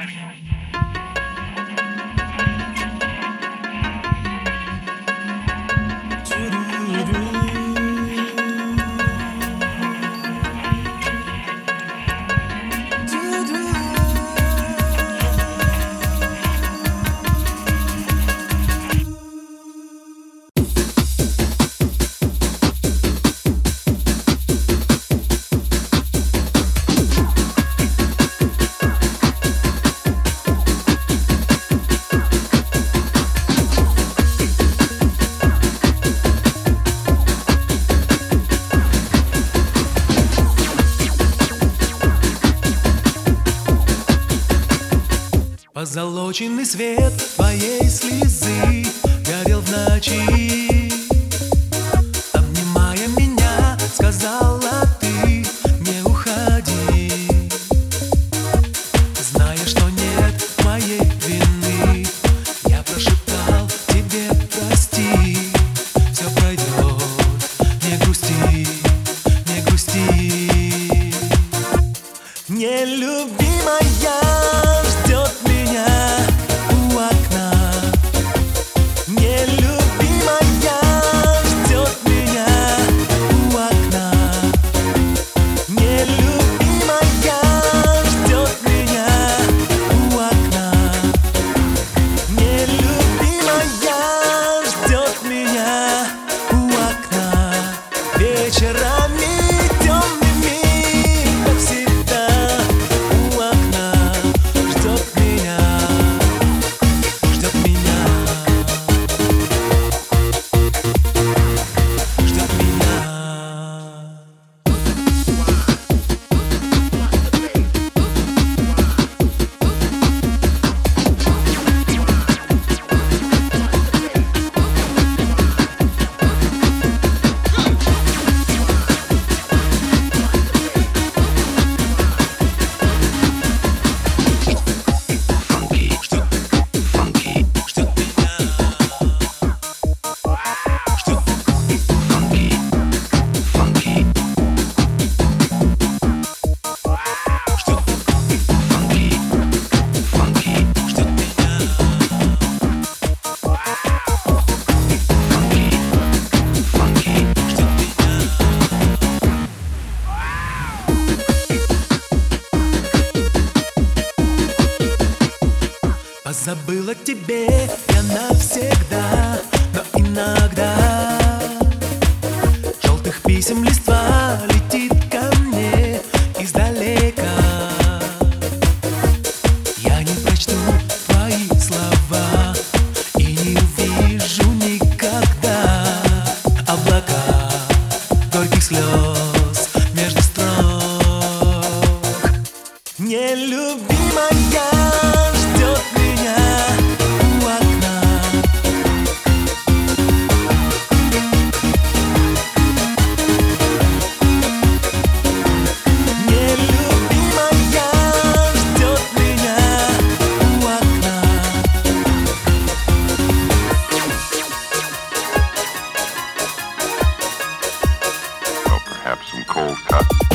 Позолоченный свет твоей слезы горел в ночи. Обнимая меня, сказала ты: не уходи. Зная, что нет моей вины, я прошептал тебе: прости. Все пройдет, не грусти, не грусти. Нелюбимая ждет меня у окна. Нелюбимая ждет меня у окна. Нелюбимая ждет меня у окна. Нелюбимая ждет меня у окна. Вечерами темными, как всегда, у окна ждет меня, ждет меня, ждет меня. Забыла тебе я навсегда, но иногда желтых писем листва летит ко мне издалека. Я не прочту твои слова и не увижу никогда облака горьких слез между строк. Нелюбимая ждет меня у окна. Нелюбимая ждет меня у окна. Well, perhaps some cold cuts.